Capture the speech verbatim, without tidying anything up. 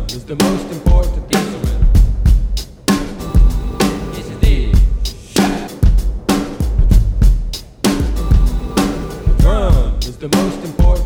is the most important instrument. Yes, it is. The drum is the most important.